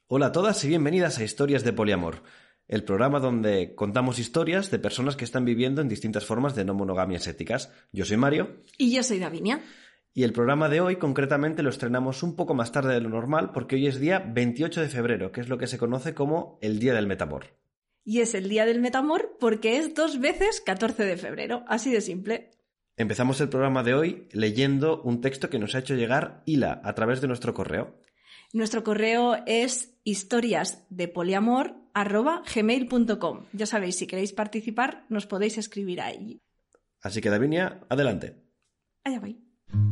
Hola a todas y bienvenidas a Historias de Poliamor, el programa donde contamos historias de personas que están viviendo en distintas formas de no monogamias éticas. Yo soy Mario. Y yo soy Davinia. Y el programa de hoy concretamente lo estrenamos un poco más tarde de lo normal porque hoy es día 28 de febrero, que es lo que se conoce como el Día del Metamor. Y es el Día del Metamor porque es 2 veces 14 de febrero, así de simple. Empezamos el programa de hoy leyendo un texto que nos ha hecho llegar Hila a través de nuestro correo. Nuestro correo es historiasdepoliamor@gmail.com. Ya sabéis, si queréis participar, nos podéis escribir ahí. Así que, Davinia, adelante. Allá voy.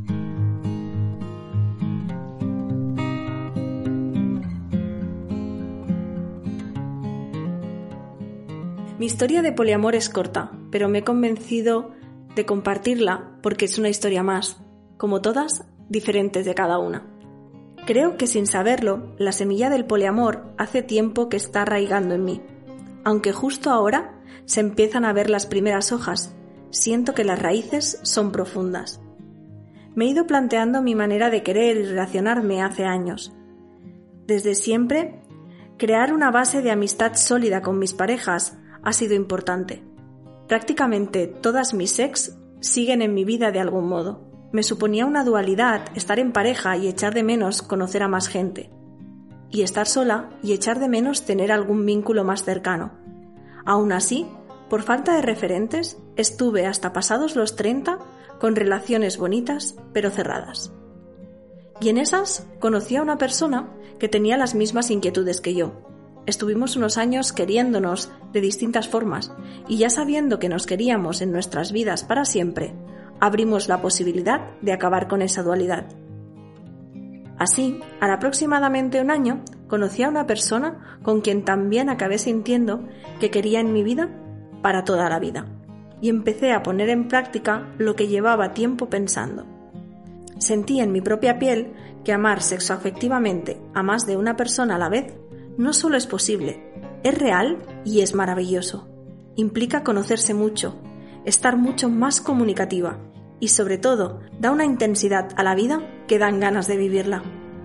Mi historia de poliamor es corta, pero me he convencido de compartirla porque es una historia más, como todas, diferentes de cada una. Creo que sin saberlo, la semilla del poliamor hace tiempo que está arraigando en mí. Aunque justo ahora se empiezan a ver las primeras hojas, siento que las raíces son profundas. Me he ido planteando mi manera de querer y relacionarme hace años. Desde siempre, crear una base de amistad sólida con mis parejas ha sido importante. Prácticamente todas mis ex siguen en mi vida de algún modo. Me suponía una dualidad estar en pareja y echar de menos conocer a más gente. Y estar sola y echar de menos tener algún vínculo más cercano. Aún así, por falta de referentes, estuve hasta pasados los 30 con relaciones bonitas pero cerradas. Y en esas conocí a una persona que tenía las mismas inquietudes que yo. Estuvimos unos años queriéndonos de distintas formas y ya sabiendo que nos queríamos en nuestras vidas para siempre, abrimos la posibilidad de acabar con esa dualidad. Así, al aproximadamente un año, conocí a una persona con quien también acabé sintiendo que quería en mi vida para toda la vida, y empecé a poner en práctica lo que llevaba tiempo pensando. Sentí en mi propia piel que amar sexoafectivamente a más de una persona a la vez no solo es posible, es real y es maravilloso. Implica conocerse mucho, estar mucho más comunicativa y, sobre todo, da una intensidad a la vida que dan ganas de vivirla.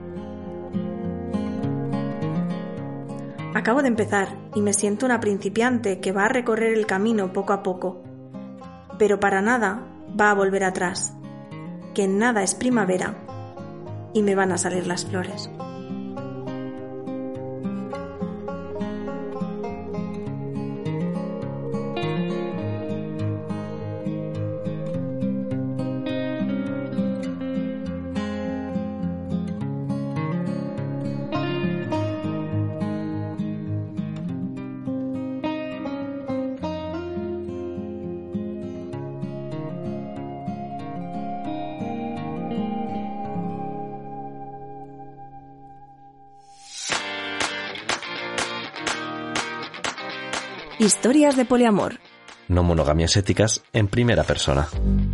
Acabo de empezar y me siento una principiante que va a recorrer el camino poco a poco, pero para nada va a volver atrás, que en nada es primavera y me van a salir las flores. Historias de poliamor. No monogamias éticas en primera persona.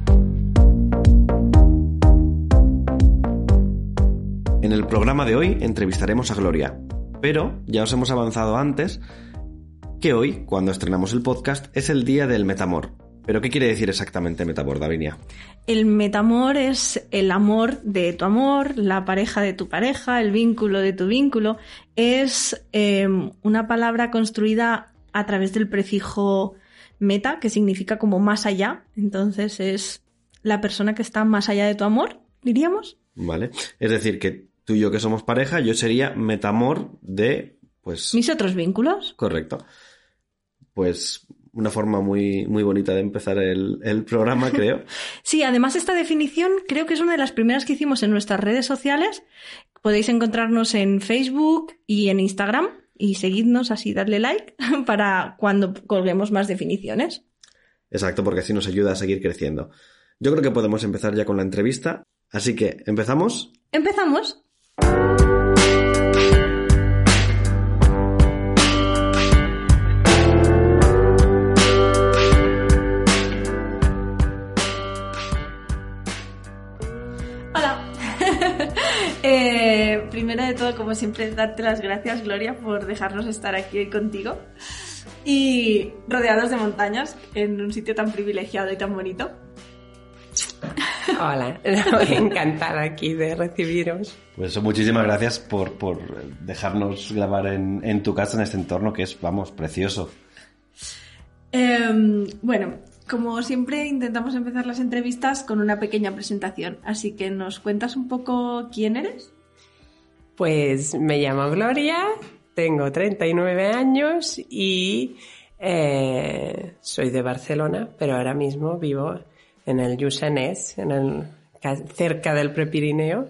En el programa de hoy entrevistaremos a Gloria, pero ya os hemos avanzado antes que hoy, cuando estrenamos el podcast, es el Día del Metamor. ¿Pero qué quiere decir exactamente metamor, Davinia? El metamor es el amor de tu amor, la pareja de tu pareja, el vínculo de tu vínculo. Es una palabra construida a través del prefijo meta, que significa como más allá. Entonces es la persona que está más allá de tu amor, diríamos. Vale. Es decir, que tú y yo que somos pareja, yo sería metamor de, pues... mis otros vínculos. Correcto. Pues una forma muy, muy bonita de empezar el programa, creo. Sí, además esta definición creo que es una de las primeras que hicimos en nuestras redes sociales. Podéis encontrarnos en Facebook y en Instagram. Y seguidnos, así darle like para cuando colguemos más definiciones. Exacto, porque así nos ayuda a seguir creciendo. Yo creo que podemos empezar ya con la entrevista. Así que, ¿empezamos? ¡Empezamos! Hola. Primero de todo, como siempre, darte las gracias, Gloria, por dejarnos estar aquí hoy contigo y rodeados de montañas en un sitio tan privilegiado y tan bonito. Hola, encantada aquí de recibiros. Pues eso, muchísimas gracias por dejarnos grabar en tu casa, en este entorno que es, vamos, precioso. Bueno, como siempre intentamos empezar las entrevistas con una pequeña presentación, así que ¿nos cuentas un poco quién eres? Pues me llamo Gloria, tengo 39 años y soy de Barcelona, pero ahora mismo vivo en el Lluçanès, cerca del Prepirineo,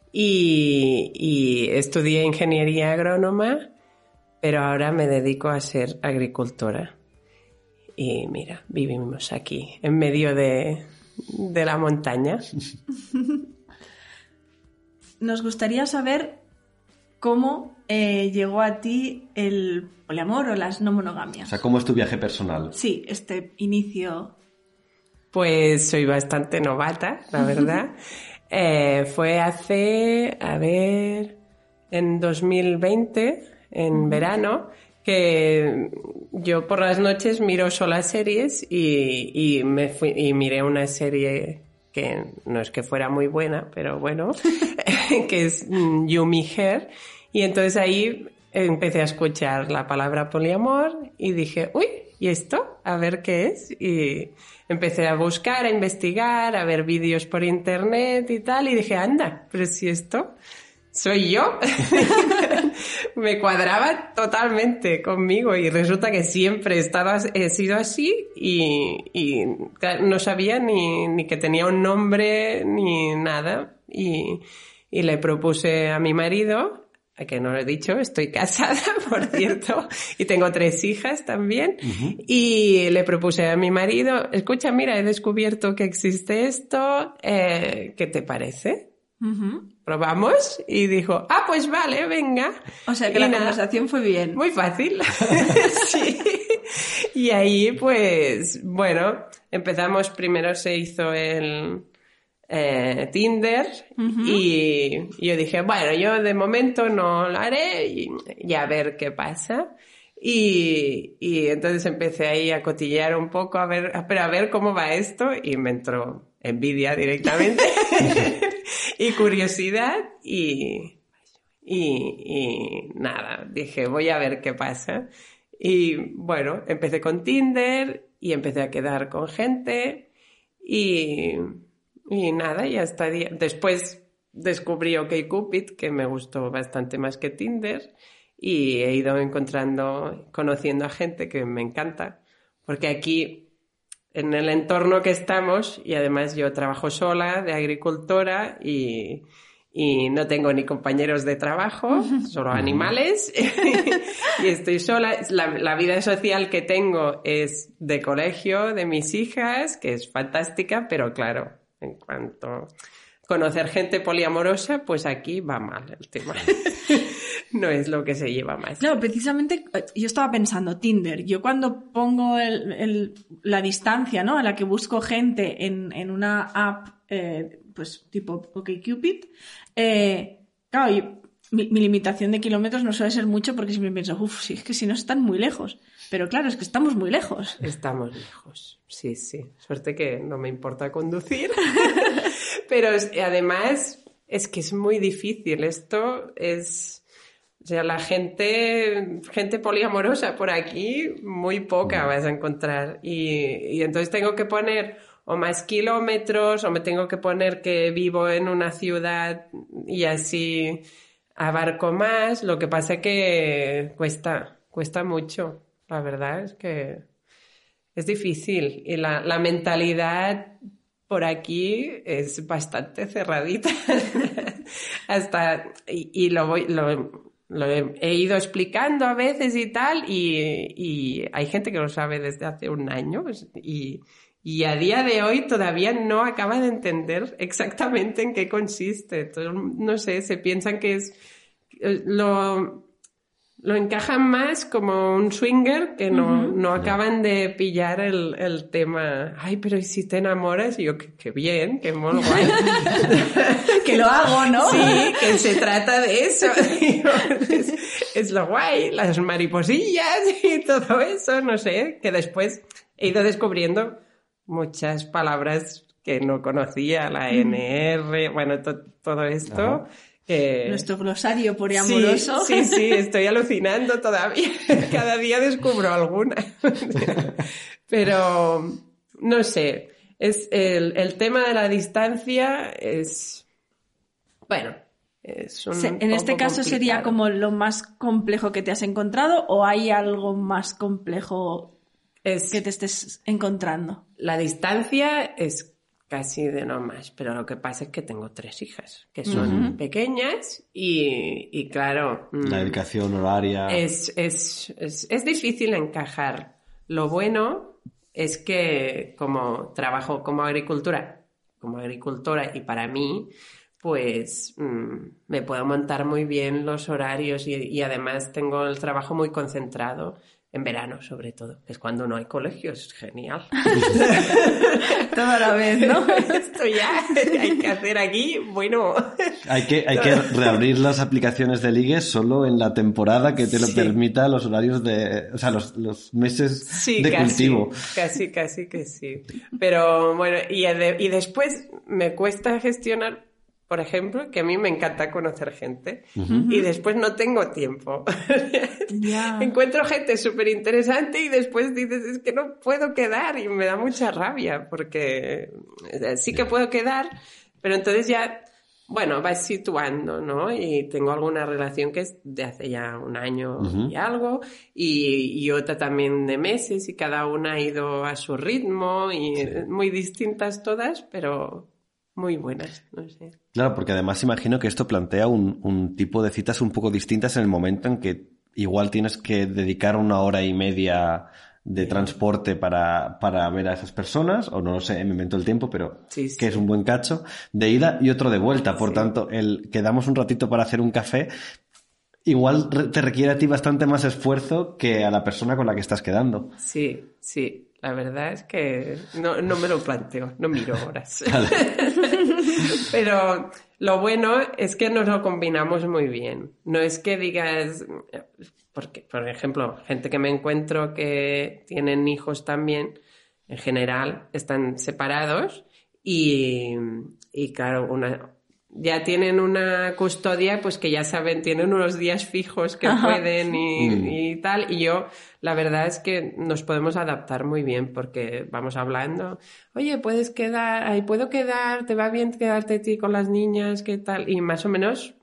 y estudié ingeniería agrónoma, pero ahora me dedico a ser agricultora. Y mira, vivimos aquí, en medio de la montaña. Nos gustaría saber cómo llegó a ti el poliamor o las no monogamias. O sea, ¿cómo es tu viaje personal? Sí, este inicio. Pues soy bastante novata, la verdad. Fue hace, en 2020, en verano, que yo por las noches miro sola series y miré una serie que no es que fuera muy buena, pero bueno, que es You, Me, Her. Y entonces ahí empecé a escuchar la palabra poliamor y dije, uy, ¿y esto? A ver qué es. Y empecé a buscar, a investigar, a ver vídeos por internet y tal, y dije, anda, pero si esto soy yo. Me cuadraba totalmente conmigo y resulta que siempre he sido así y no sabía ni que tenía un nombre ni nada. Y le propuse a mi marido, a que no lo he dicho, estoy casada, por cierto, y tengo 3 hijas también, y le propuse a mi marido, escucha, mira, he descubierto que existe esto, ¿qué te parece? Probamos y dijo, pues vale, venga. O sea que la conversación fue bien. Muy fácil. Sí. Y ahí, pues, bueno, empezamos, primero se hizo el Tinder y yo dije, bueno, yo de momento no lo haré y a ver qué pasa. Y entonces empecé ahí a cotillear un poco, a ver cómo va esto, y me entró envidia directamente y curiosidad y nada, dije, voy a ver qué pasa. Y bueno, empecé con Tinder y empecé a quedar con gente y nada, y hasta después descubrí OkCupid, que me gustó bastante más que Tinder, y he ido conociendo a gente que me encanta, porque aquí, en el entorno que estamos, y además yo trabajo sola, de agricultora, y no tengo ni compañeros de trabajo, solo animales, y estoy sola. La vida social que tengo es de colegio, de mis hijas, que es fantástica, pero claro, en cuanto a conocer gente poliamorosa, pues aquí va mal el tema. No es lo que se lleva más. Claro, precisamente yo estaba pensando, Tinder, yo cuando pongo la distancia, ¿no?, a la que busco gente en una app, pues tipo OkCupid, claro, mi limitación de kilómetros no suele ser mucho porque siempre pienso, si es que si no están muy lejos. Pero claro, es que estamos muy lejos. Estamos lejos, sí. Suerte que no me importa conducir. Pero además es que es muy difícil. Esto es... O sea, la gente poliamorosa por aquí, muy poca vas a encontrar. Y entonces tengo que poner o más kilómetros, o me tengo que poner que vivo en una ciudad y así abarco más. Lo que pasa es que cuesta mucho. La verdad es que es difícil. Y la mentalidad por aquí es bastante cerradita. Lo he ido explicando a veces y tal, y hay gente que lo sabe desde hace un año y a día de hoy todavía no acaba de entender exactamente en qué consiste. Entonces, no sé, se piensan que es lo encajan más como un swinger, que no acaban de pillar el tema. Ay, pero ¿y si te enamoras? Y yo, qué bien, qué mono, guay. Que lo hago, ¿no? Sí, que se trata de eso. Es lo guay, las mariposillas y todo eso, no sé, que después he ido descubriendo muchas palabras que no conocía, la NR, bueno, todo esto. Nuestro glosario poliamoroso. Sí, estoy alucinando todavía. Cada día descubro alguna. Pero, no sé, es el tema de la distancia es... Bueno, es un en este poco caso complicado. ¿Sería como lo más complejo que te has encontrado o hay algo más complejo que te estés encontrando? La distancia es casi de no más, pero lo que pasa es que tengo 3 hijas que son pequeñas y claro... La dedicación horaria... Es difícil encajar. Lo bueno es que como trabajo como agricultora y para mí, pues me puedo montar muy bien los horarios y además tengo el trabajo muy concentrado. En verano, sobre todo, que es cuando no hay colegio, es genial. Toda la vez, ¿no? Esto ya hay que hacer aquí, bueno... Hay que reabrir las aplicaciones de ligue solo en la temporada que te lo permita los horarios de... O sea, los meses de cultivo. Casi que sí. Pero bueno, y después me cuesta gestionar... Por ejemplo, que a mí me encanta conocer gente y después no tengo tiempo. Encuentro gente súper interesante y después dices, es que no puedo quedar y me da mucha rabia porque sí que puedo quedar, pero entonces ya, bueno, vas situando, ¿no? Y tengo alguna relación que es de hace ya un año y algo y otra también de meses y cada una ha ido a su ritmo y muy distintas todas, pero... muy buenas, no sé. Claro, porque además imagino que esto plantea un tipo de citas un poco distintas en el momento en que igual tienes que dedicar 1 hora y media de transporte para ver a esas personas, o no lo sé, me invento el tiempo, pero que es un buen cacho, de ida y otro de vuelta. Por tanto, el quedamos un ratito para hacer un café, igual te requiere a ti bastante más esfuerzo que a la persona con la que estás quedando. Sí. La verdad es que no me lo planteo, no miro horas. Vale. Pero lo bueno es que nos lo combinamos muy bien. No es que digas... Porque, por ejemplo, gente que me encuentro que tienen hijos también, en general, están separados y claro, ya tienen una custodia, pues que ya saben, tienen unos días fijos que pueden y tal. Y yo, la verdad es que nos podemos adaptar muy bien porque vamos hablando. Oye, puedes quedar, ahí puedo quedar, te va bien quedarte a ti con las niñas, ¿qué tal? Y más o menos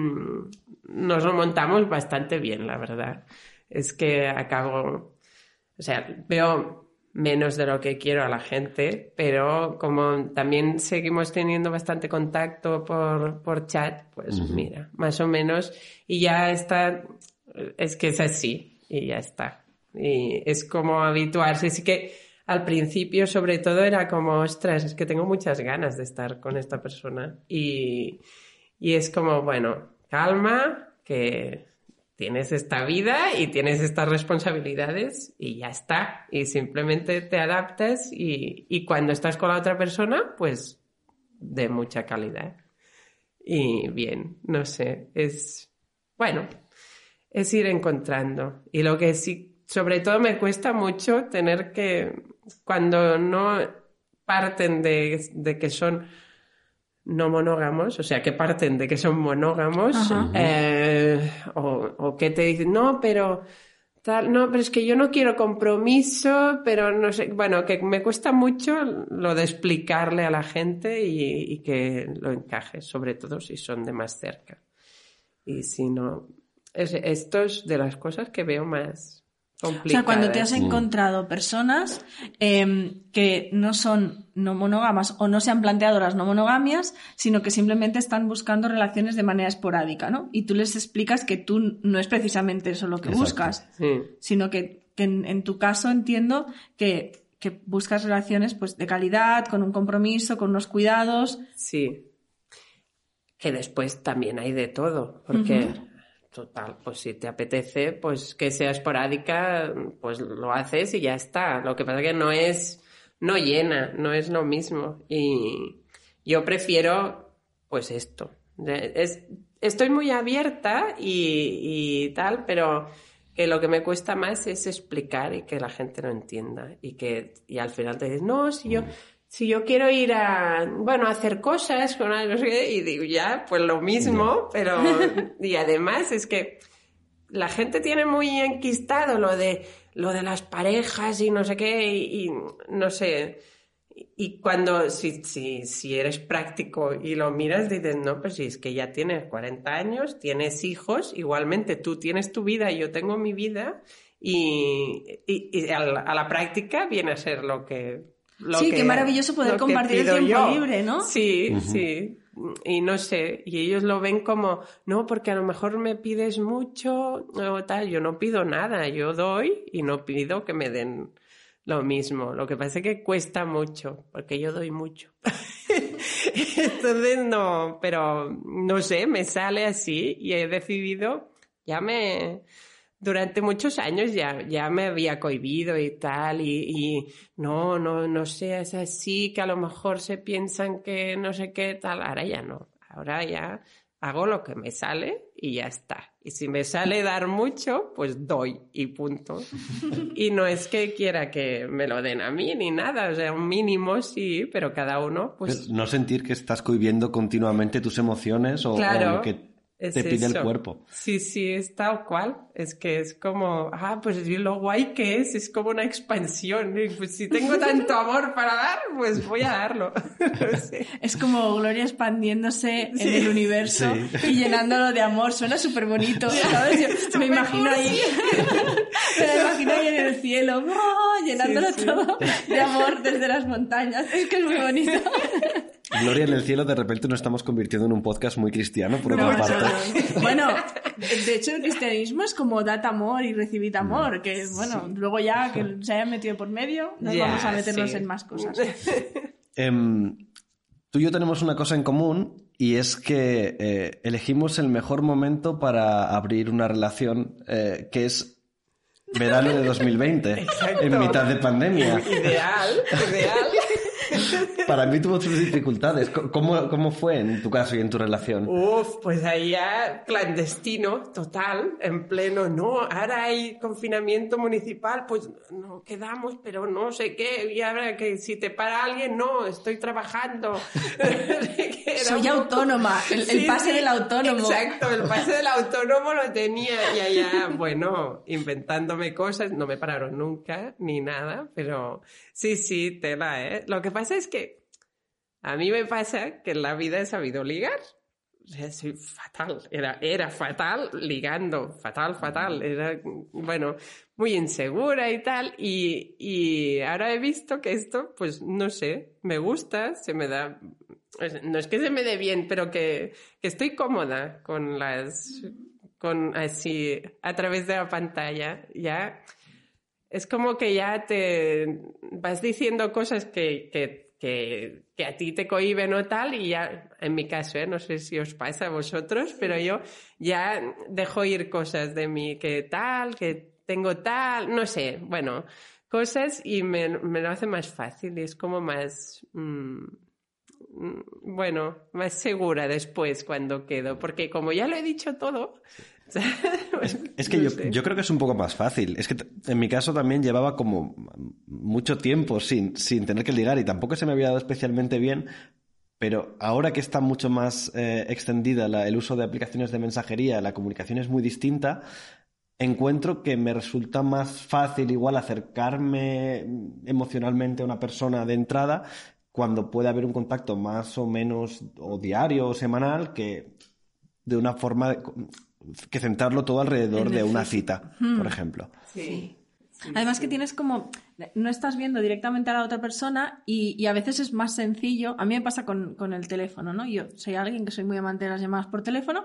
nos lo montamos bastante bien, la verdad. Es que acabo, o sea, veo menos de lo que quiero a la gente, pero como también seguimos teniendo bastante contacto por chat, pues mira, más o menos, y ya está, es que es así, y ya está. Y es como habituarse, sí que al principio sobre todo era como, ostras, es que tengo muchas ganas de estar con esta persona, y es como, bueno, calma, que... tienes esta vida y tienes estas responsabilidades y ya está. Y simplemente te adaptas y cuando estás con la otra persona, pues de mucha calidad. Y bien, no sé, es ir encontrando. Y lo que sí, sobre todo me cuesta mucho tener que, cuando no parten de que son no monógamos, o sea, que parten de que son monógamos, o que te dicen, no, pero es que yo no quiero compromiso, pero no sé, bueno, que me cuesta mucho lo de explicarle a la gente y que lo encaje, sobre todo si son de más cerca. Y si no, esto es de las cosas que veo más complicadas. O sea, cuando te has encontrado personas que no son no monógamas o no se han planteado las no monogamias, sino que simplemente están buscando relaciones de manera esporádica, ¿no? Y tú les explicas que tú no es precisamente eso lo que buscas, sino que en tu caso entiendo que buscas relaciones pues de calidad, con un compromiso, con unos cuidados. Sí. Que después también hay de todo, porque... Total, pues si te apetece, pues que sea esporádica, pues lo haces y ya está. Lo que pasa es que no llena, no es lo mismo. Y yo prefiero, pues esto. Estoy muy abierta y tal, pero que lo que me cuesta más es explicar y que la gente lo entienda. Y al final te dices, no, si si yo quiero ir a hacer cosas con no sé qué, y digo, ya, pues lo mismo, pero, y además es que la gente tiene muy enquistado lo de las parejas y no sé qué, y no sé, y cuando, si eres práctico y lo miras, dices, no, pues si es que ya tienes 40 años, tienes hijos, igualmente tú tienes tu vida y yo tengo mi vida, y a la práctica viene a ser lo que qué maravilloso poder compartir el tiempo libre, ¿no? Sí, sí. Y no sé, y ellos lo ven como, no, porque a lo mejor me pides mucho o tal. Yo no pido nada, yo doy y no pido que me den lo mismo. Lo que pasa es que cuesta mucho, porque yo doy mucho. Entonces no, pero no sé, me sale así y he decidido, durante muchos años ya me había cohibido y tal, y no seas así, que a lo mejor se piensan que no sé qué tal. Ahora ya no, ahora ya hago lo que me sale y ya está. Y si me sale dar mucho, pues doy y punto. Y no es que quiera que me lo den a mí ni nada, o sea, un mínimo sí, pero cada uno pues... No sentir que estás cohibiendo continuamente tus emociones o lo que te pide el cuerpo. Sí, es tal cual. Es que es como, pues lo guay que es como una expansión. Y pues si tengo tanto amor para dar, pues voy a darlo. Sí. Es como Gloria expandiéndose en el universo y llenándolo de amor. Suena súper bonito, ¿sabes? Yo me imagino ahí, en el cielo, llenándolo todo de amor desde las montañas. Es que es muy bonito. Gloria en el cielo, de repente nos estamos convirtiendo en un podcast muy cristiano, por otra parte. Bueno, de hecho el cristianismo es como dad amor y recibid amor, que luego ya que se hayan metido por medio, vamos a meternos en más cosas. Tú y yo tenemos una cosa en común, y es que elegimos el mejor momento para abrir una relación, que es verano de 2020, Exacto. En mitad de pandemia. Ideal. Para mí tuvo sus dificultades. ¿Cómo fue en tu caso y en tu relación? Pues ahí ya clandestino, total, en pleno, no, ahora hay confinamiento municipal, pues no quedamos, pero no sé qué, y ahora que si te para alguien, no, estoy trabajando. Soy autónoma, el pase del autónomo. Exacto, el pase del autónomo lo tenía y allá, inventándome cosas, no me pararon nunca, ni nada, pero sí, tela, ¿eh? Lo que pasa es que a mí me pasa que en la vida he sabido ligar. O sea, soy fatal. Era fatal ligando. Fatal. Era, muy insegura y tal. Y ahora he visto que esto, pues, no sé, me gusta, se me da... No es que se me dé bien, pero que estoy cómoda con así, a través de la pantalla. Ya... Es como que ya te vas diciendo cosas que a ti te cohíben o tal, y ya, en mi caso, no sé si os pasa a vosotros, pero yo ya dejo ir cosas de mí que tengo tal, no sé, cosas, y me lo hace más fácil y es como más, más segura después cuando quedo, porque como ya lo he dicho todo... Es que yo creo que es un poco más fácil. Es que en mi caso también llevaba como mucho tiempo sin tener que ligar y tampoco se me había dado especialmente bien, pero ahora que está mucho más extendida el uso de aplicaciones de mensajería, la comunicación es muy distinta, encuentro que me resulta más fácil igual acercarme emocionalmente a una persona de entrada cuando puede haber un contacto más o menos o diario o semanal que de una forma... que centrarlo todo alrededor de una cita, por ejemplo. Sí. Además que tienes como... No estás viendo directamente a la otra persona y a veces es más sencillo. A mí me pasa con el teléfono, ¿no? Yo soy alguien que soy muy amante de las llamadas por teléfono.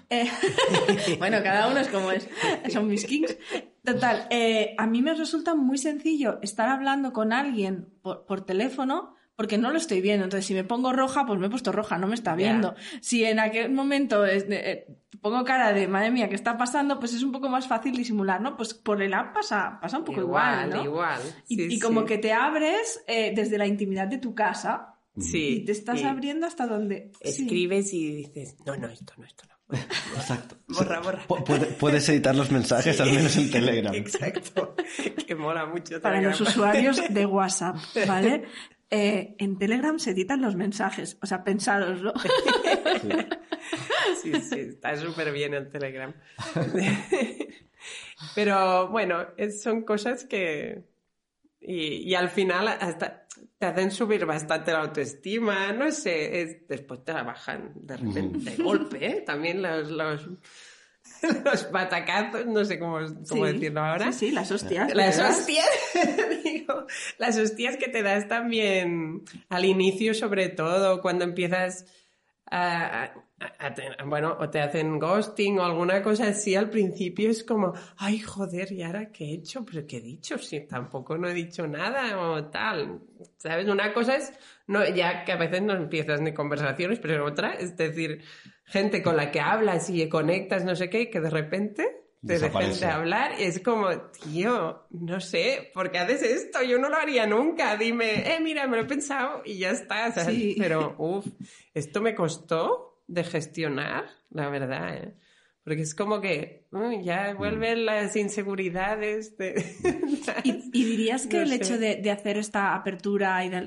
Cada uno es como es. Son mis kings. Total, a mí me resulta muy sencillo estar hablando con alguien por teléfono porque no lo estoy viendo. Entonces, si me pongo roja, pues me he puesto roja, no me está viendo. Yeah. Si en aquel momento pongo cara de, madre mía, ¿qué está pasando? Pues es un poco más fácil disimular, ¿no? Pues por el app pasa un poco igual, ¿no? Igual. Y como que te abres desde la intimidad de tu casa. Sí. Y te estás abriendo hasta donde... Escribes y dices, no, esto no. Exacto. Borra. Puedes editar los mensajes, al menos en Telegram. Exacto. Que mola mucho. Para los usuarios de WhatsApp, ¿vale? en Telegram se editan los mensajes, o sea, pensadoslo. Sí, está súper bien el Telegram. Pero bueno, son cosas que... Y al final hasta te hacen subir bastante la autoestima, no sé, después te la bajan de repente, de golpe, ¿eh? También los batacazos, no sé cómo decirlo ahora. Sí, las hostias. Las hostias, digo, las hostias que te das también al inicio, sobre todo, cuando empiezas o te hacen ghosting o alguna cosa así, al principio es como, ay, joder, ¿y ahora qué he hecho? ¿Pero qué he dicho? Si tampoco no he dicho nada o tal, ¿sabes? Una cosa es, no, ya que a veces no empiezas ni conversaciones, pero otra, es decir, gente con la que hablas y conectas, no sé qué, y que de repente te dejen de hablar, y es como, tío, no sé, ¿por qué haces esto? Yo no lo haría nunca, dime, mira, me lo he pensado y ya está, ¿sabes? Sí. Pero, esto me costó de gestionar, la verdad, ¿eh? Porque es como que ya vuelven las inseguridades. ¿Y dirías que el hecho de hacer esta apertura y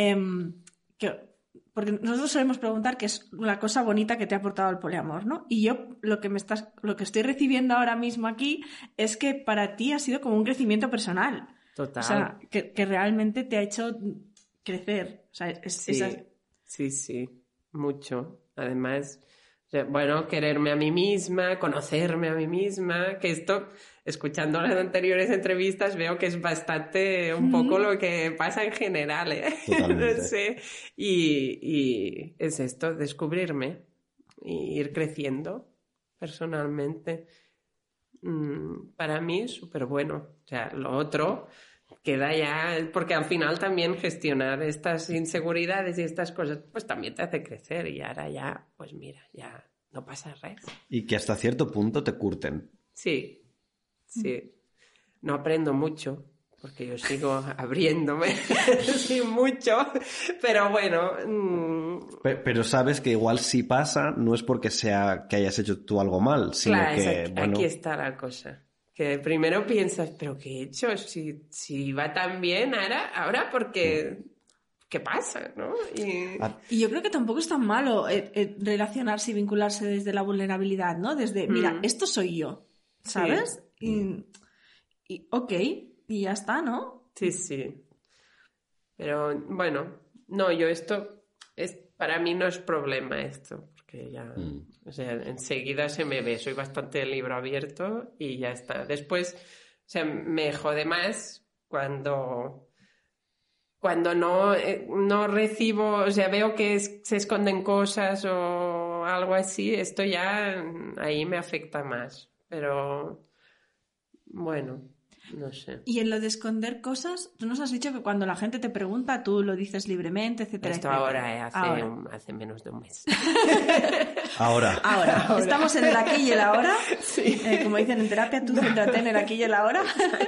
porque nosotros solemos preguntar qué es la cosa bonita que te ha aportado el poliamor, ¿no? Y yo lo que estoy recibiendo ahora mismo aquí es que para ti ha sido como un crecimiento personal. Total. O sea, que realmente te ha hecho crecer. O sea, sí, mucho. Además, bueno, quererme a mí misma, conocerme a mí misma, que esto, escuchando las anteriores entrevistas, veo que es bastante un poco lo que pasa en general, ¿eh? Totalmente. No sé. Y es esto, descubrirme y ir creciendo personalmente. Para mí es súper bueno. O sea, lo otro queda ya, porque al final también gestionar estas inseguridades y estas cosas, pues también te hace crecer y ahora ya, pues mira, ya no pasa res. Y que hasta cierto punto te curten. Sí. No aprendo mucho, porque yo sigo abriéndome, sí, mucho, pero bueno. Pero sabes que igual si pasa, no es porque sea que hayas hecho tú algo mal, sino claro, que, aquí está la cosa. Que primero piensas, ¿pero qué he hecho? Si va tan bien ahora porque... ¿Qué pasa? ¿No? Y yo creo que tampoco es tan malo relacionarse y vincularse desde la vulnerabilidad, ¿no? Desde, mira, esto soy yo, ¿sabes? Sí. Y ok, y ya está, ¿no? Sí. Pero bueno, no, para mí no es problema esto, porque ya, o sea, enseguida se me ve, soy bastante libro abierto y ya está. Después, o sea, me jode más cuando no recibo, o sea, veo que se esconden cosas o algo así, esto ya ahí me afecta más. Pero, bueno, no sé. Y en lo de esconder cosas, tú nos has dicho que cuando la gente te pregunta, tú lo dices libremente, etcétera, esto etcétera. Hace menos de un mes. Ahora. Estamos en el aquí y el ahora. Sí. Como dicen en terapia, tú céntrate en el aquí y el ahora.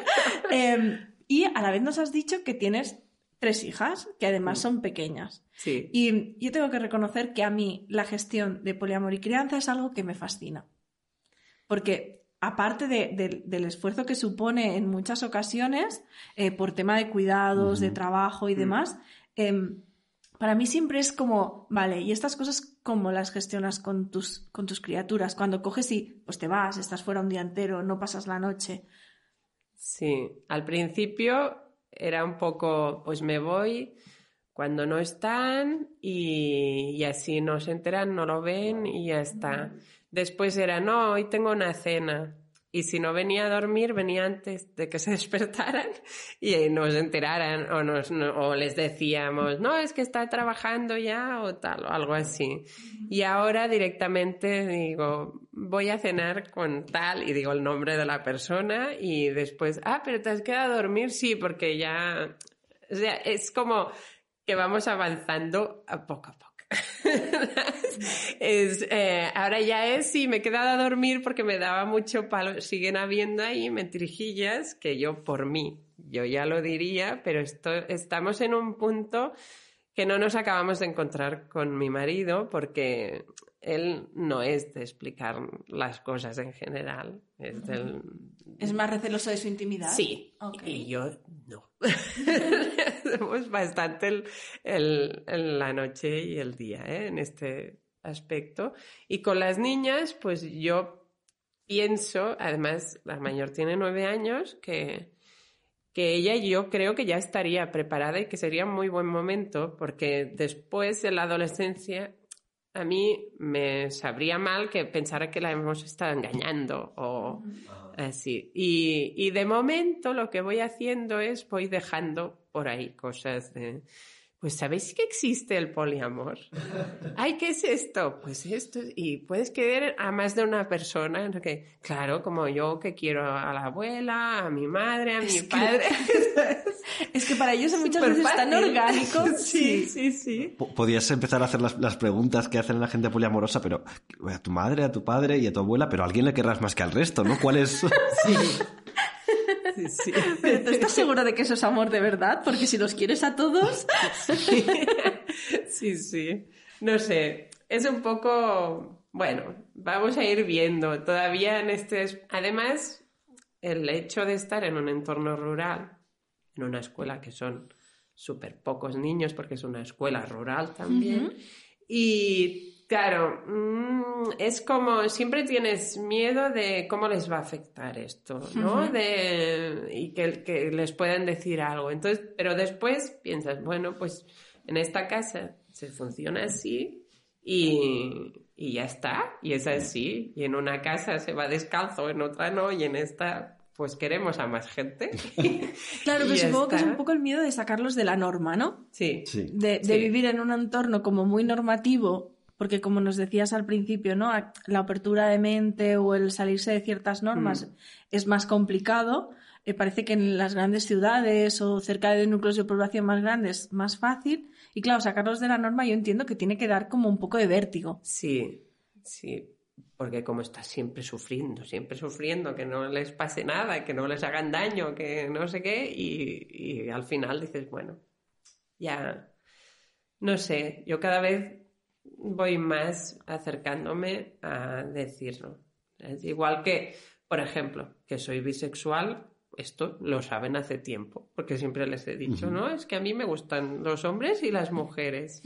Y a la vez nos has dicho que tienes 3 hijas, que además son pequeñas. Sí. Y yo tengo que reconocer que a mí la gestión de poliamor y crianza es algo que me fascina. Porque aparte del esfuerzo que supone en muchas ocasiones, por tema de cuidados, de trabajo y demás, para mí siempre es como, vale, ¿y estas cosas cómo las gestionas con tus criaturas? Cuando coges y pues te vas, estás fuera un día entero, no pasas la noche. Sí, al principio era un poco, pues me voy cuando no están y así no se enteran, no lo ven y ya está. Después era, no, hoy tengo una cena. Y si no venía a dormir, venía antes de que se despertaran y nos enteraran o les decíamos, no, es que está trabajando ya o tal, o algo así. Y ahora directamente digo, voy a cenar con tal y digo el nombre de la persona y después, pero ¿te has quedado a dormir? Sí, porque ya, o sea, es como que vamos avanzando a poco a poco. Ahora ya sí, me he quedado a dormir porque me daba mucho palo. Siguen habiendo ahí mentirijillas que yo ya lo diría, pero estamos en un punto que no nos acabamos de encontrar con mi marido porque él no es de explicar las cosas en general. ¿Es más receloso de su intimidad? Sí, okay. Y yo no. hacemos bastante la noche y el día, en este aspecto. Y con las niñas, pues yo pienso, además la mayor tiene 9 años, que ella yo creo que ya estaría preparada y que sería un muy buen momento, porque después de la adolescencia a mí me sabría mal que pensara que la hemos estado engañando o así. Y de momento lo que voy haciendo es voy dejando por ahí cosas de... Pues ¿sabéis que existe el poliamor? Ay, ¿qué es esto? Pues esto. Y puedes querer a más de una persona. Que, claro, como yo que quiero a la abuela, a mi madre, a mi padre. Es que para ellos muchas veces es tan orgánico. Sí. Podías empezar a hacer las preguntas que hacen la gente poliamorosa, pero a tu madre, a tu padre y a tu abuela, pero a alguien le querrás más que al resto, ¿no? ¿Cuál es...? Sí. Pero ¿tú estás seguro de que eso es amor de verdad? Porque si los quieres a todos... Sí. No sé, es un poco... Bueno, vamos a ir viendo. Todavía en Además, el hecho de estar en un entorno rural, en una escuela que son súper pocos niños, porque es una escuela rural también, y... Claro, es como siempre tienes miedo de cómo les va a afectar esto, ¿no? Y que les puedan decir algo. Entonces, pero después piensas, bueno, pues en esta casa se funciona así y ya está, y es así. Y en una casa se va descalzo, en otra no, y en esta pues queremos a más gente. Claro, pero supongo que es un poco el miedo de sacarlos de la norma, ¿no? Sí. De vivir en un entorno como muy normativo. Porque como nos decías al principio, ¿no? La apertura de mente o el salirse de ciertas normas es más complicado. Parece que en las grandes ciudades o cerca de núcleos de población más grandes más fácil. Y claro, sacarlos de la norma yo entiendo que tiene que dar como un poco de vértigo. Sí. Porque como estás siempre sufriendo, que no les pase nada, que no les hagan daño, que no sé qué, y al final dices, bueno, ya, no sé, yo cada vez voy más acercándome a decirlo. Es igual que, por ejemplo, que soy bisexual, esto lo saben hace tiempo, porque siempre les he dicho, ¿no? Es que a mí me gustan los hombres y las mujeres.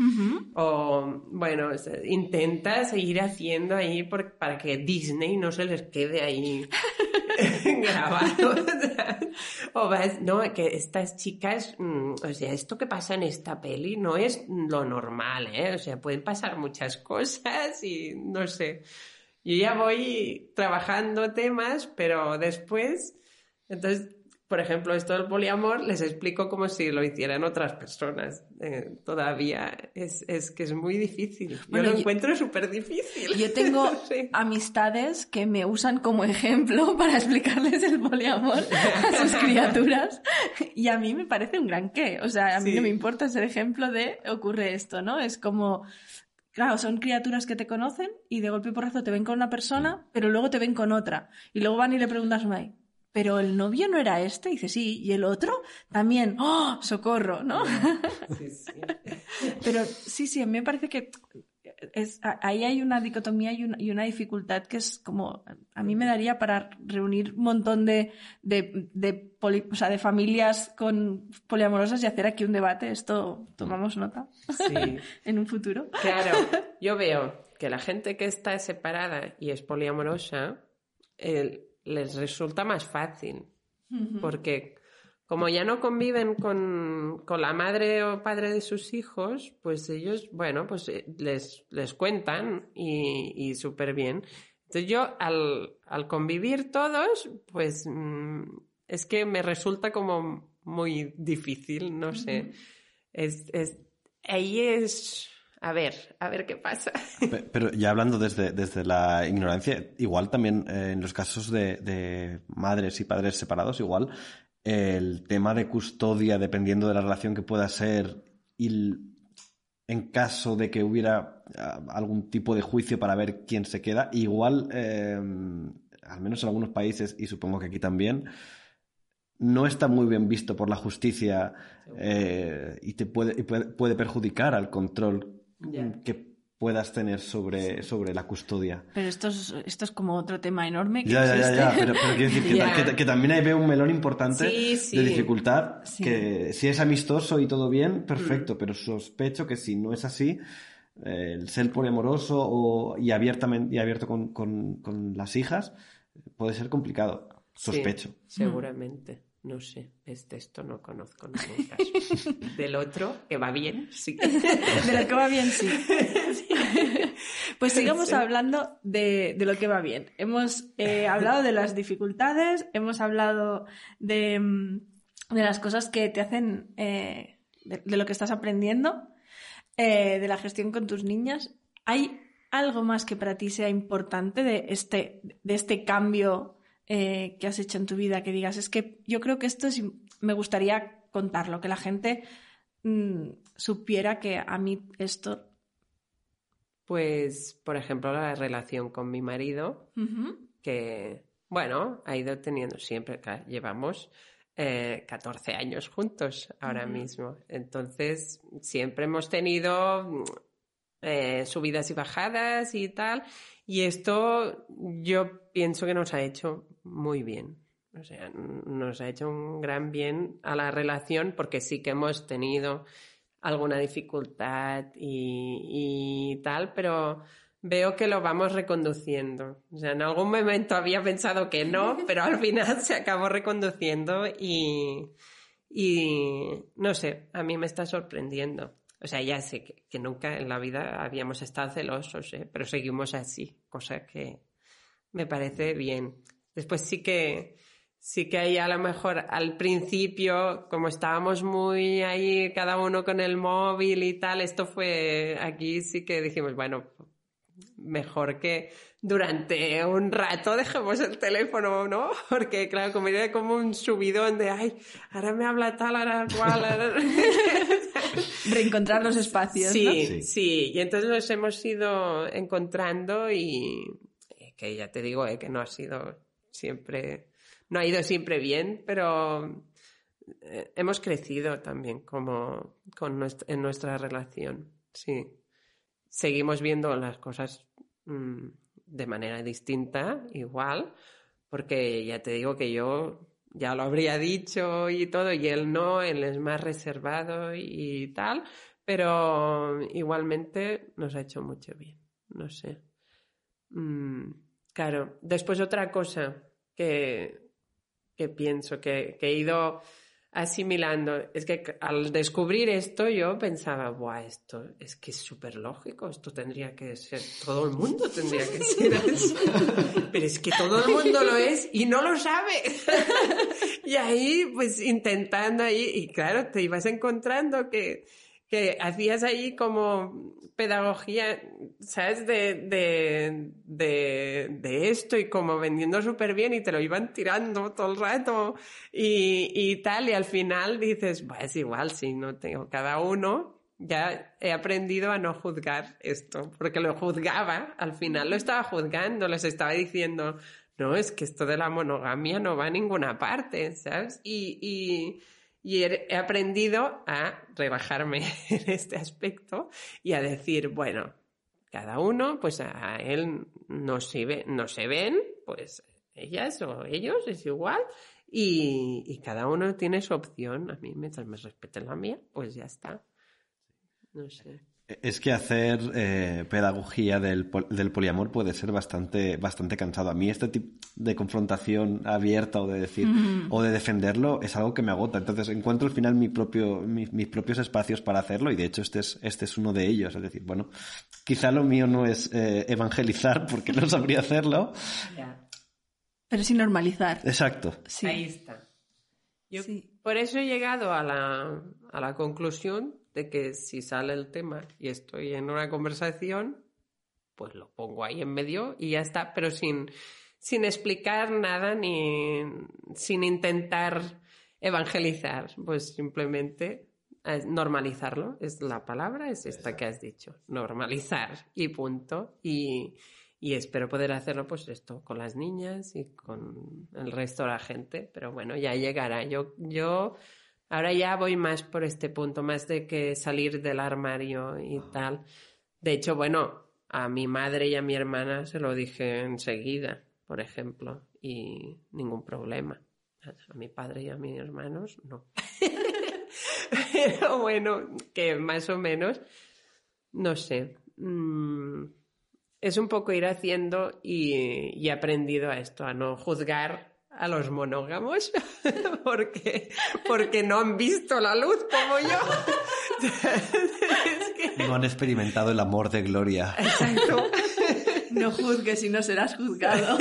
O, bueno, intentas ir haciendo ahí para que Disney no se les quede ahí grabado. O vas, no, que estas chicas, o sea, esto que pasa en esta peli no es lo normal, ¿eh? O sea, pueden pasar muchas cosas y no sé. Yo ya voy trabajando temas, pero después, entonces, por ejemplo, esto del poliamor les explico como si lo hicieran otras personas. Todavía es que es muy difícil. Bueno, yo lo encuentro súper difícil. Yo tengo amistades que me usan como ejemplo para explicarles el poliamor a sus criaturas y a mí me parece un gran qué. O sea, a mí no me importa ser ejemplo de ocurre esto, ¿no? Es como... Claro, son criaturas que te conocen y de golpe y porrazo te ven con una persona, pero luego te ven con otra. Y luego van y le preguntas, May, ¿pero el novio no era este? Y dice, sí. ¿Y el otro? También. ¡Oh, socorro! ¿no? Sí. Pero sí, a mí me parece que ahí hay una dicotomía y una dificultad que es como... A mí me daría para reunir un montón de familias poliamorosas y hacer aquí un debate. Esto tomamos nota. Sí. En un futuro. Claro, yo veo que la gente que está separada y es poliamorosa les resulta más fácil. Porque como ya no conviven con la madre o padre de sus hijos, pues ellos, bueno, pues les cuentan y súper bien. Entonces yo al convivir todos, pues es que me resulta como muy difícil, no sé. Ahí es... A ver qué pasa. Pero ya hablando desde la ignorancia, igual también en los casos de madres y padres separados, igual el tema de custodia, dependiendo de la relación que pueda ser, y en caso de que hubiera algún tipo de juicio para ver quién se queda, igual, al menos en algunos países, y supongo que aquí también, no está muy bien visto por la justicia y puede perjudicar al control que puedas tener sobre la custodia. Pero esto es como otro tema enorme que Ya, existe. pero quiero decir que también ahí veo un melón importante Sí. de dificultad, Sí. que si es amistoso y todo bien, perfecto, pero sospecho que si no es así, el ser poliamoroso y abierto con las hijas puede ser complicado, sospecho. Sí, seguramente. No sé, esto no conozco ningún caso. Del otro, que va bien, sí. De lo que va bien, sí. Pues sigamos hablando de lo que va bien. Hemos hablado de las dificultades, hemos hablado de las cosas que te hacen, de lo que estás aprendiendo, de la gestión con tus niñas. ¿Hay algo más que para ti sea importante de este cambio que has hecho en tu vida, que digas, es que yo creo que me gustaría contarlo, que la gente supiera que a mí esto... Pues, por ejemplo, la relación con mi marido, que, bueno, ha ido teniendo siempre, claro, llevamos 14 años juntos ahora mismo. Entonces, siempre hemos tenido subidas y bajadas y tal. Y esto yo pienso que nos ha hecho muy bien. O sea, nos ha hecho un gran bien a la relación porque sí que hemos tenido alguna dificultad y tal, pero veo que lo vamos reconduciendo. O sea, en algún momento había pensado que no, pero al final se acabó reconduciendo y no sé, a mí me está sorprendiendo. O sea, ya sé que nunca en la vida habíamos estado celosos, pero seguimos así, cosa que me parece bien. Después sí que hay a lo mejor al principio, como estábamos muy ahí cada uno con el móvil y tal, aquí sí que dijimos, bueno, mejor que durante un rato dejemos el teléfono, ¿no? Porque claro, como era como un subidón de, ay, ahora me habla tal, ahora cual, Reencontrar los espacios, ¿no? Sí. Y entonces nos hemos ido encontrando y que ya te digo, que no ha ido siempre bien, pero hemos crecido también en nuestra relación, sí. Seguimos viendo las cosas de manera distinta, igual, porque ya te digo que yo ya lo habría dicho y todo, y él no, él es más reservado y tal, pero igualmente nos ha hecho mucho bien, no sé. Claro, después otra cosa que pienso que he ido asimilando es que al descubrir esto yo pensaba, buah, esto es que es súper lógico, esto tendría que ser, todo el mundo tendría que ser así, pero es que todo el mundo lo es y no lo sabe. Y ahí pues intentando ahí, y claro, te ibas encontrando que hacías ahí como pedagogía, ¿sabes? De esto y como vendiendo súper bien y te lo iban tirando todo el rato y tal, y al final dices, pues es igual, si no tengo cada uno, ya he aprendido a no juzgar esto, porque lo juzgaba, al final lo estaba juzgando, les estaba diciendo, no, es que esto de la monogamia no va a ninguna parte, ¿sabes? Y he aprendido a relajarme en este aspecto y a decir, bueno, cada uno, pues a él no se ven, pues ellas o ellos, es igual, y cada uno tiene su opción. A mí, mientras me respeten la mía, pues ya está. No sé. Es que hacer pedagogía del poliamor puede ser bastante cansado. A mí este tipo de confrontación abierta o de decir o de defenderlo es algo que me agota. Entonces encuentro al final mis propios espacios para hacerlo y de hecho este es uno de ellos. Es decir, bueno, quizá lo mío no es evangelizar porque no sabría hacerlo. Yeah. Pero sí normalizar. Exacto. Sí. Ahí está. Yo Sí. por eso he llegado a la conclusión de que si sale el tema y estoy en una conversación, pues lo pongo ahí en medio y ya está, pero sin explicar nada ni sin intentar evangelizar, pues simplemente normalizarlo, es la palabra, es esta que has dicho, normalizar y punto. Y espero poder hacerlo pues esto con las niñas y con el resto de la gente, pero bueno, ya llegará. Yo ahora ya voy más por este punto, más de que salir del armario y tal, De hecho, bueno, a mi madre y a mi hermana se lo dije enseguida, por ejemplo, y ningún problema. A mi padre y a mis hermanos, no. Pero bueno, que más o menos, no sé. Es un poco ir haciendo y he aprendido a esto, a no juzgar a los monógamos porque no han visto la luz como yo. Es que... No han experimentado el amor de Gloria. Exacto. No juzgues y no serás juzgado.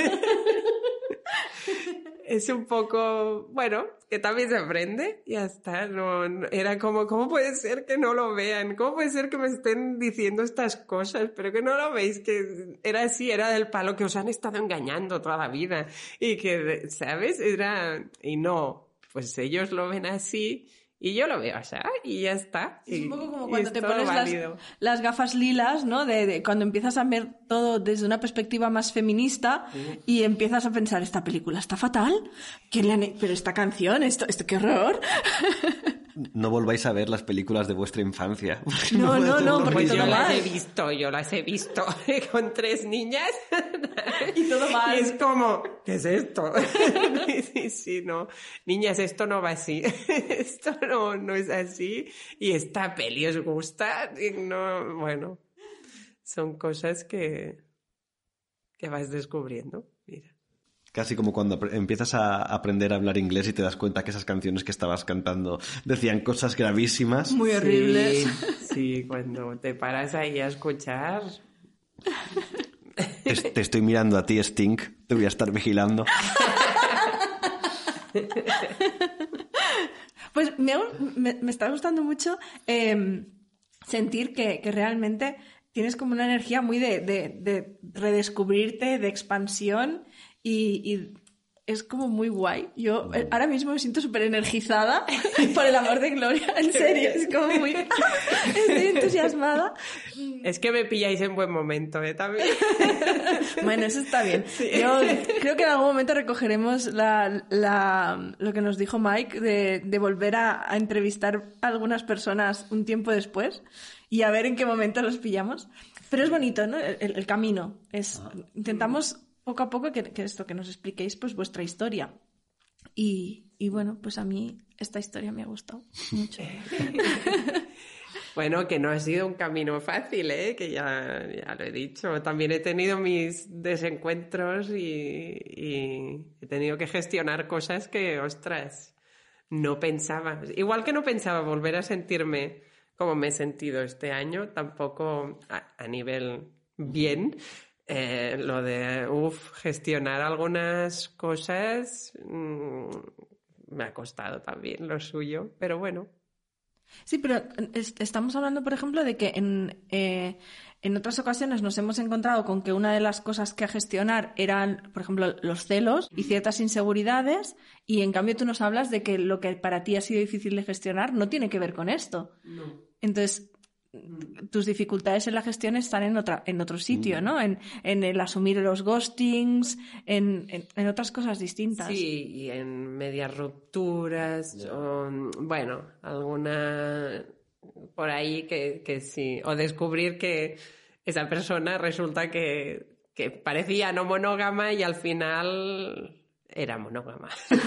Es un poco, bueno, que también se aprende, ya está. No, era como, ¿cómo puede ser que no lo vean? ¿Cómo puede ser que me estén diciendo estas cosas? Pero que no lo veis, que era así, era del palo, que os han estado engañando toda la vida. Y que, ¿sabes? Y no, pues ellos lo ven así y yo lo veo así, y ya está. Es y, un poco como cuando te pones válido. las gafas lilas, ¿no? De cuando empiezas a ver todo desde una perspectiva más feminista y empiezas a pensar, esta película está fatal, pero esta canción, esto qué horror. No volváis a ver las películas de vuestra infancia. No, porque Pues todo yo mal. yo las he visto con 3 niñas. Y todo mal. Y es como, ¿qué es esto? Sí, no. Niñas, esto no va así. Esto no es así. Y esta peli os gusta. Y no, bueno, son cosas que vas descubriendo. Mira. Casi como cuando empiezas a aprender a hablar inglés y te das cuenta que esas canciones que estabas cantando decían cosas gravísimas. Muy horribles. Sí, cuando te paras ahí a escuchar. Te estoy mirando a ti, Sting. Te voy a estar vigilando. Pues me está gustando mucho sentir que realmente tienes como una energía muy de redescubrirte, de expansión y es como muy guay. Yo ahora mismo me siento súper energizada por el amor de Gloria, en serio, es como muy... Estoy entusiasmada. Es que me pilláis en buen momento, también. Bueno, eso está bien. Sí. Yo creo que en algún momento recogeremos lo que nos dijo Mike de volver a entrevistar a algunas personas un tiempo después y a ver en qué momento los pillamos. Pero es bonito, ¿no? El camino. Intentamos poco a poco que esto, que nos expliquéis pues vuestra historia. Y bueno, pues a mí esta historia me ha gustado mucho. Bueno, que no ha sido un camino fácil, que ya lo he dicho. También he tenido mis desencuentros y he tenido que gestionar cosas que, ostras, no pensaba. Igual que no pensaba volver a sentirme como me he sentido este año, tampoco a nivel bien. Lo de gestionar algunas cosas me ha costado también lo suyo, pero bueno. Sí, pero estamos hablando, por ejemplo, de que en otras ocasiones nos hemos encontrado con que una de las cosas que a gestionar eran, por ejemplo, los celos y ciertas inseguridades, y en cambio tú nos hablas de que lo que para ti ha sido difícil de gestionar no tiene que ver con esto. No. Entonces, tus dificultades en la gestión están en otro sitio, ¿no? En el asumir los ghostings, en otras cosas distintas. Sí, y en medias rupturas, o, bueno, alguna por ahí que sí, o descubrir que esa persona resulta que parecía no monógama y al final era monógama.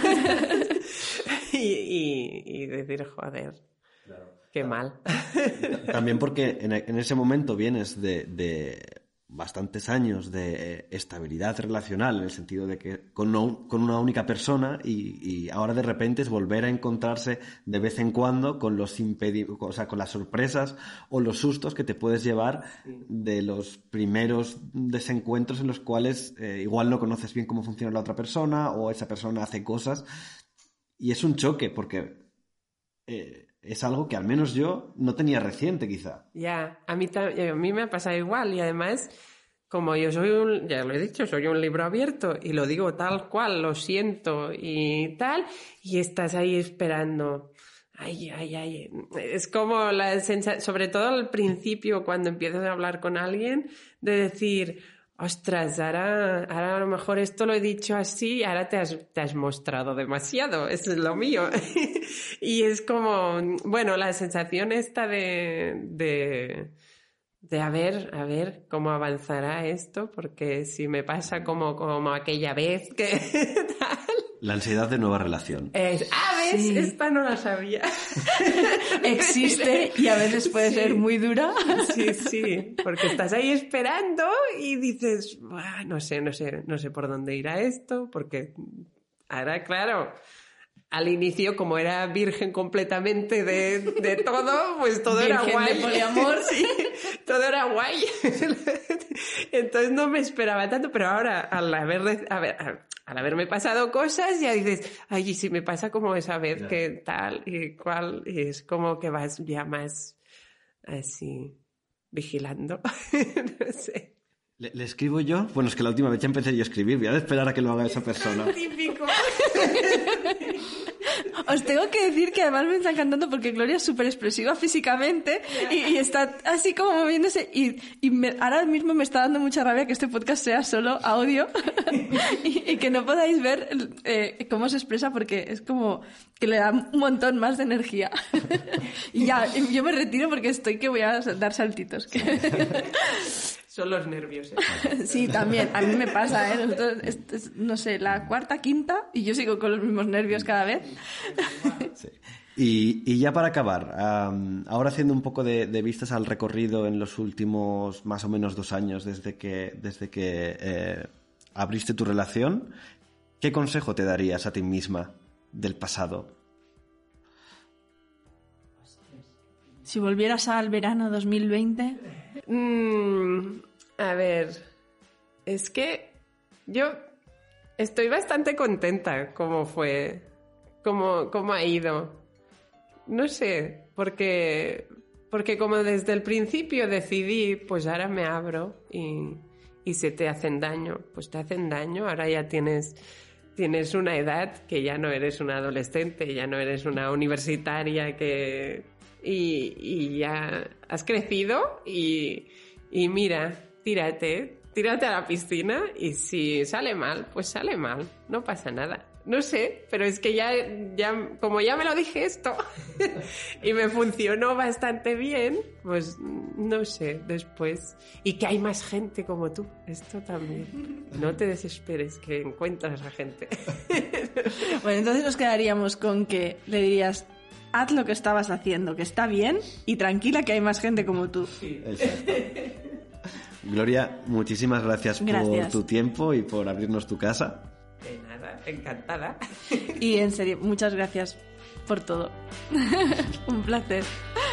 y decir, joder. Claro. Qué mal. También porque en ese momento vienes de bastantes años de estabilidad relacional, en el sentido de que con una única persona y ahora de repente es volver a encontrarse de vez en cuando con con las sorpresas o los sustos que te puedes llevar de los primeros desencuentros en los cuales igual no conoces bien cómo funciona la otra persona o esa persona hace cosas y es un choque porque es algo que al menos yo no tenía reciente, quizá. Ya, a mí me ha pasado igual y además, como yo ya lo he dicho, soy un libro abierto y lo digo tal cual, lo siento y tal, y estás ahí esperando. Ay. Es como la sensación, sobre todo al principio cuando empiezas a hablar con alguien, de decir, ostras, ahora a lo mejor esto lo he dicho así, ahora te has mostrado demasiado, eso es lo mío. Y es como, bueno, la sensación esta de de a ver cómo avanzará esto, porque si me pasa como aquella vez que tal. La ansiedad de nueva relación. ¿Ves? Sí. Esta no la sabía. Existe y a veces puede ser muy dura. Sí, porque estás ahí esperando y dices, no sé por dónde irá esto, porque ahora, claro, al inicio, como era virgen completamente de todo, pues todo virgen era guay. De poliamor. Sí, todo era guay. Entonces no me esperaba tanto, pero ahora al haberme pasado cosas, ya dices, ay, y si me pasa como esa vez que tal y cual, y es como que vas ya más así vigilando. No sé. ¿Le escribo yo? Bueno, es que la última vez ya empecé yo a escribir. Voy a esperar a que lo haga esa persona. Típico. Os tengo que decir que además me está encantando porque Gloria es súper expresiva físicamente y está así como moviéndose y ahora mismo me está dando mucha rabia que este podcast sea solo audio y que no podáis ver cómo se expresa porque es como que le da un montón más de energía. Y ya, yo me retiro porque estoy que voy a dar saltitos. Son los nervios. Sí, también. A mí me pasa, Nosotros, no sé, la cuarta, quinta, y yo sigo con los mismos nervios cada vez. Sí. Y ya para acabar, ahora haciendo un poco de vistas al recorrido en los últimos más o menos 2 años desde que abriste tu relación, ¿qué consejo te darías a ti misma del pasado? Si volvieras al verano 2020... A ver, es que yo estoy bastante contenta cómo fue, cómo ha ido. No sé, porque como desde el principio decidí, pues ahora me abro y se te hacen daño, pues te hacen daño, ahora ya tienes una edad que ya no eres una adolescente, ya no eres una universitaria y ya has crecido y mira, tírate a la piscina y si sale mal, pues sale mal, no pasa nada. No sé, pero es que ya como ya me lo dije esto y me funcionó bastante bien, pues no sé, después. Y que hay más gente como tú, esto también. No te desesperes, que encuentras a gente. Bueno, entonces nos quedaríamos con que le dirías... Haz lo que estabas haciendo, que está bien, y tranquila que hay más gente como tú. Sí. Exacto. Gloria, muchísimas gracias por tu tiempo y por abrirnos tu casa. De nada, encantada. Y en serio, muchas gracias por todo. Un placer.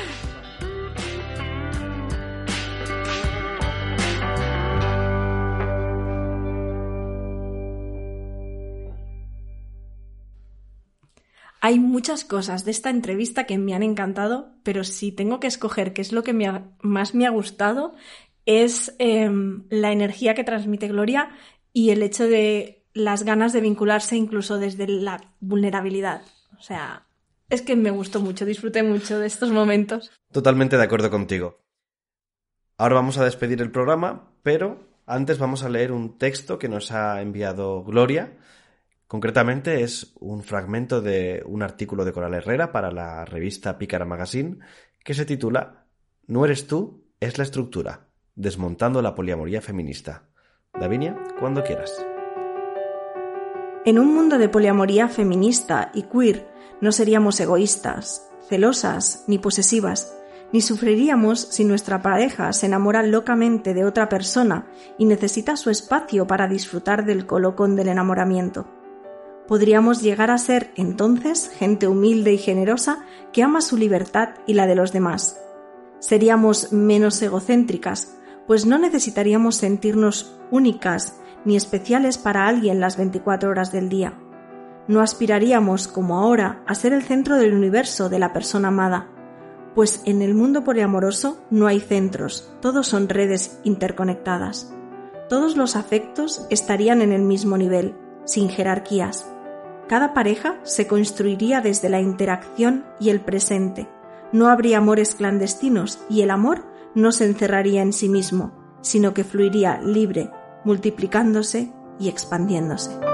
Hay muchas cosas de esta entrevista que me han encantado, pero si tengo que escoger qué es lo que más me ha gustado, es la energía que transmite Gloria y el hecho de las ganas de vincularse incluso desde la vulnerabilidad. O sea, es que me gustó mucho, disfruté mucho de estos momentos. Totalmente de acuerdo contigo. Ahora vamos a despedir el programa, pero antes vamos a leer un texto que nos ha enviado Gloria. Concretamente es un fragmento de un artículo de Coral Herrera para la revista Pícara Magazine que se titula No eres tú, es la estructura, desmontando la poliamoría feminista. Davinia, cuando quieras. En un mundo de poliamoría feminista y queer no seríamos egoístas, celosas ni posesivas, ni sufriríamos si nuestra pareja se enamora locamente de otra persona y necesita su espacio para disfrutar del colocón del enamoramiento. Podríamos llegar a ser, entonces, gente humilde y generosa que ama su libertad y la de los demás. Seríamos menos egocéntricas, pues no necesitaríamos sentirnos únicas ni especiales para alguien las 24 horas del día. No aspiraríamos, como ahora, a ser el centro del universo de la persona amada, pues en el mundo poliamoroso no hay centros, todos son redes interconectadas. Todos los afectos estarían en el mismo nivel, sin jerarquías. Cada pareja se construiría desde la interacción y el presente. No habría amores clandestinos y el amor no se encerraría en sí mismo, sino que fluiría libre, multiplicándose y expandiéndose.